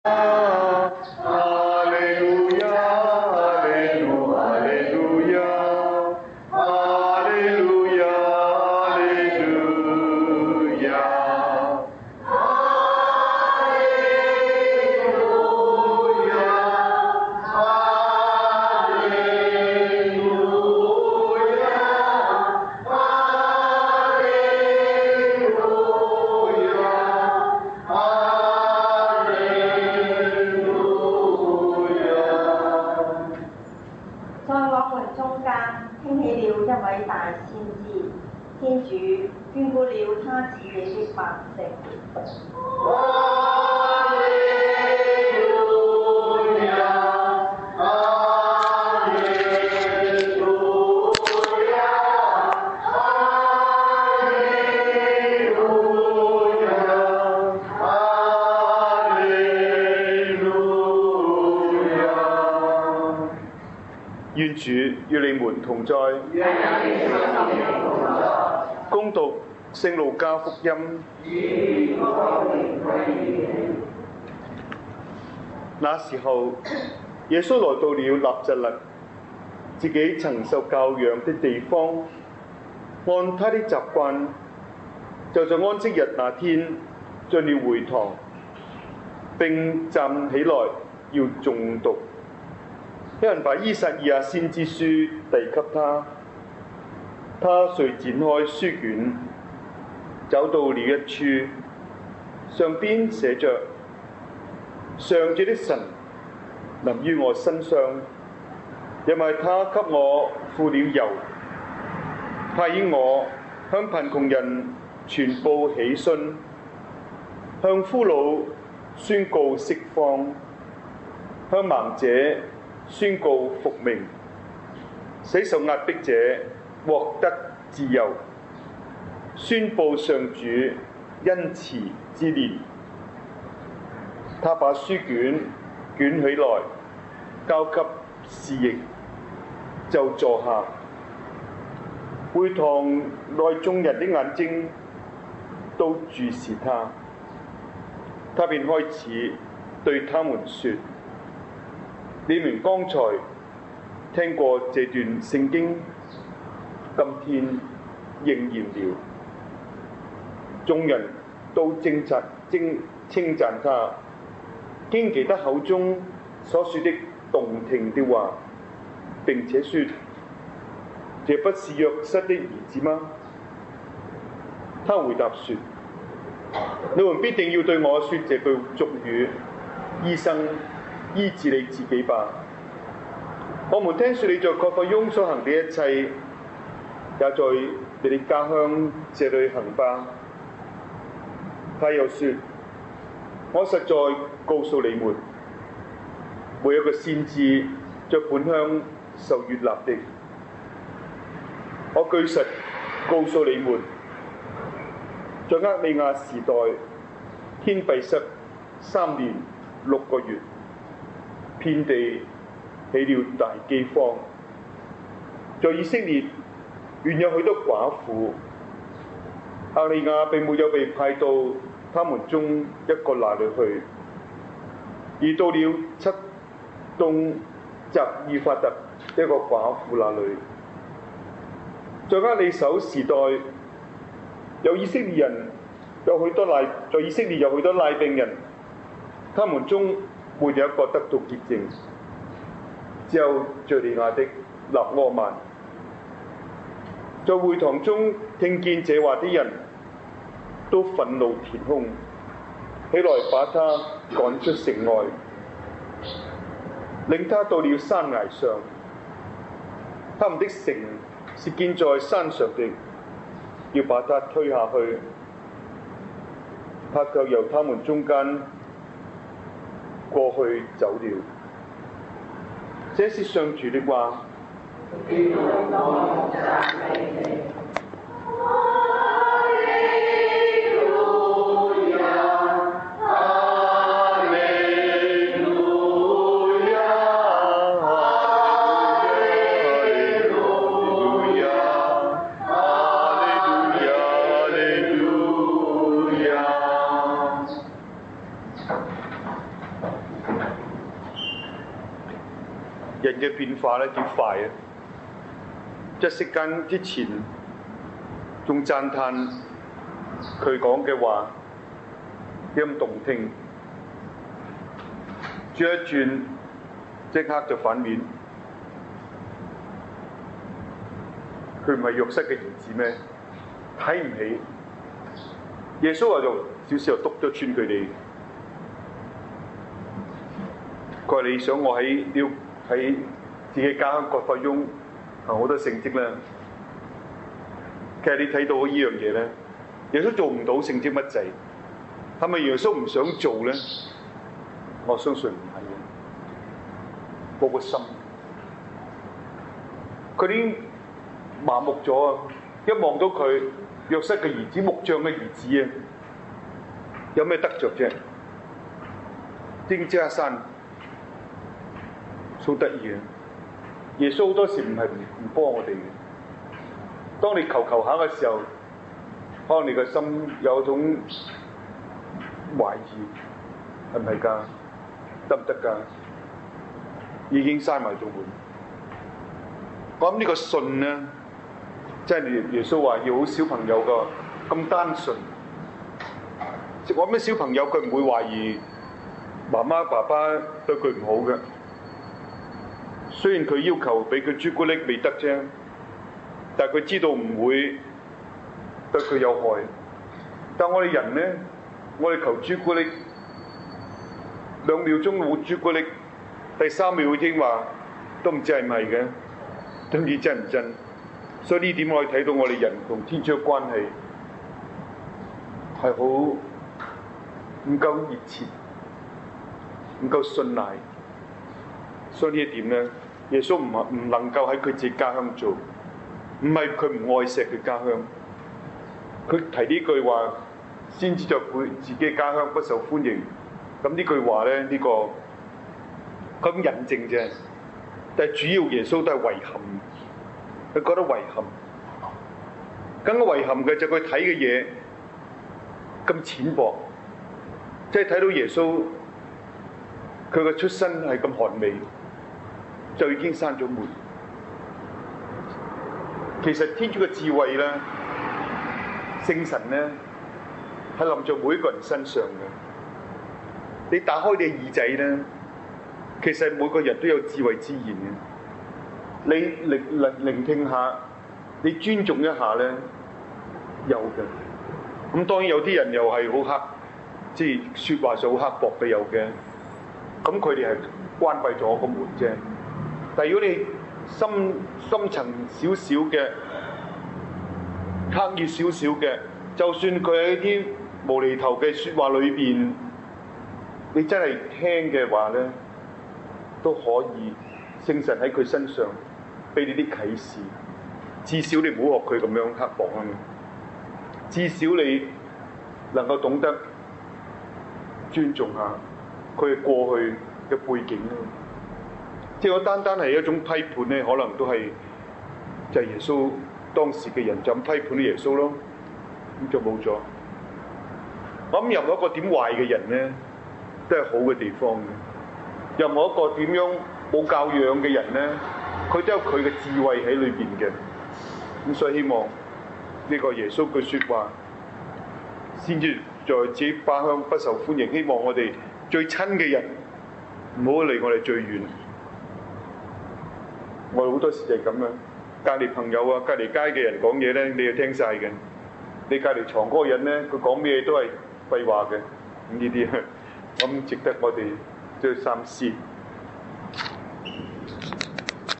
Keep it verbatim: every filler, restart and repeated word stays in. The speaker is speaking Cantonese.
天主眷顧了他自己的百姓。 願主與你們同在。恭讀聖路加福音。那時候，耶穌來到了納匝肋，自己曾受教養的地方。按他的習慣，就在安息日那天進了會堂，並站起來要誦讀。有人把依撒意亞先知書遞給他，他遂展開書卷，走到了一處，上邊寫着：上主的神臨於我身上，因為他給我付了油，派遣我向貧窮人傳報喜訊，向俘虜宣告釋放，向盲者宣告復明，使受壓迫者獲得自由，宣佈上主恩慈之年。他把書卷捲起來，交給侍役，就坐下。會堂內眾人的眼睛都注視他，他便開始對他們說：你們剛才聽過這段聖經，今天應驗了。眾人都稱讚稱稱讚他，驚奇他口中所說的動聽的話，並且說：這不是約瑟的兒子嗎？他回答說：你們必定要對我說這句俗語：醫生，醫治你自己吧。我們聽說你在葛法翁所行的一切，也在你的家鄉這裏行吧。他又說：我實在告訴你們，沒有一個先知在本鄉受悅納的。我據實告訴你們，在厄里亞時代，天閉塞三年六個月，遍地起了大饑荒。在以色列原有許多寡婦，厄里亞並沒有被派到他們中一個那裏去，而到了漆冬匝爾法特一個寡婦那裏。在厄里叟時代，有以色列人有許多賴，在以色列有許多賴病人，他們中沒有一個得到潔淨，只有敘利亞的納阿曼。在會堂中聽見這話的人都憤怒填胸，起來把他趕出城外，領他到了山崖上。他們的城是建在山上的，要把他推下去，他卻由他們中間過去走了。這是上主的話。 人嘅變化咧幾快啊！一息間之前仲讚歎佢講嘅話幾咁動聽，轉一轉即刻就反面。佢唔係約瑟嘅兒子咩？睇唔起耶穌話就少少就篤咗穿佢哋。佢話你想我喺要喺自己家鄉葛法翁行好多聖蹟啦。其實你睇到呢樣嘢咧，耶穌做唔到聖蹟乜滯，係咪耶穌唔想做咧？我相信唔係嘅，嗰個心佢已經麻木咗啊！一望到佢約瑟嘅兒子、木匠嘅兒子啊，有咩得着啫？丁家山好得意啊！耶穌好多時唔係唔幫我哋嘅。當你求求下嘅時候，可能你個心有種懷疑，係唔係㗎？得唔得㗎？已經閂埋咗門。我諗呢個信咧，即係耶穌話要好小朋友個咁單純。我諗啲小朋友佢唔會懷疑媽媽爸爸對佢唔好嘅。雖然佢要求俾佢朱古力未得啫，但係佢知道唔會對佢有害。但我哋人咧，我哋求朱古力，兩秒鐘冇朱古力，第三秒已經話都唔知係咪嘅，都唔知真唔真。所以呢點我哋睇到我哋人同天主嘅關係係好唔夠熱切，唔夠信賴。所以呢一點咧，耶穌唔唔能夠喺佢自己家鄉做，唔係佢唔愛錫佢家鄉。佢提呢句話，先知就佢自己家鄉不受歡迎。咁呢句話咧，呢、這個咁引證啫。但係主要耶穌都係遺憾，佢覺得遺憾。更加遺憾嘅就佢睇嘅嘢咁淺薄，即係睇到耶穌佢嘅出身係咁寒微，就已經閂咗門。其實天主嘅智慧咧，聖神咧係臨在每一個人身上嘅。你打開你嘅耳仔咧，其實每個人都有智慧之言嘅。你聆聆聆聽下，你尊重一下咧，有嘅。咁當然有啲人又係好刻，即係説話上好刻薄嘅有嘅。咁佢哋係關閉咗個門啫。但係如果你深深層少少嘅、刻意少少嘅，就算佢喺啲無厘頭嘅説話裏邊，你真係聽嘅話咧，都可以聖神喺佢身上俾你啲啟示。至少你唔好學佢咁樣刻薄啊！至少你能夠懂得尊重下佢嘅過去嘅背景咯。即係我單單係一種批判咧，可能都係就係耶穌當時嘅人就咁批判啲耶穌咯，咁就冇咗。我諗任何一個點壞嘅人咧，都係好嘅地方嘅。任何一個點樣冇教養嘅人咧，佢都有佢嘅智慧喺裏邊嘅。咁所以希望呢個耶穌句説話，先至在自己家鄉不受歡迎。希望我哋最親嘅人唔好離我哋最遠。我哋好多時就係咁樣，隔離朋友啊、隔離街嘅人講嘢咧，你就聽晒嘅。你隔離床嗰個人咧，佢講咩都係廢話嘅。咁呢啲，咁值得我哋即係三思。